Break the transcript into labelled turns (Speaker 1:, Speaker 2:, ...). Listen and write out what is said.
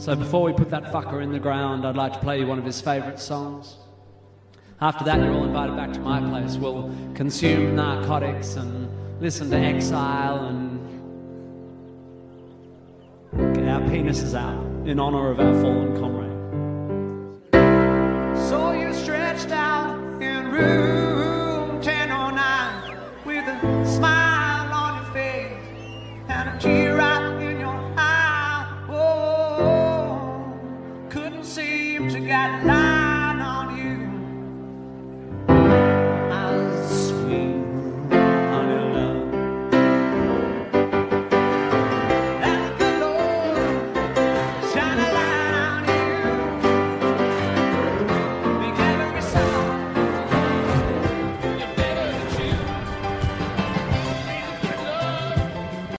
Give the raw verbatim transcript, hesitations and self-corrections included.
Speaker 1: So before we put that fucker in the ground, I'd like to play you one of his favourite songs. After that, you're all invited back to my place. We'll consume narcotics and listen to Exile and get our penises out in honour of our fallen comrade. So you're stretched out in room ten oh nine with a smile on your face and a tear right in your eye. Oh, couldn't seem to get light.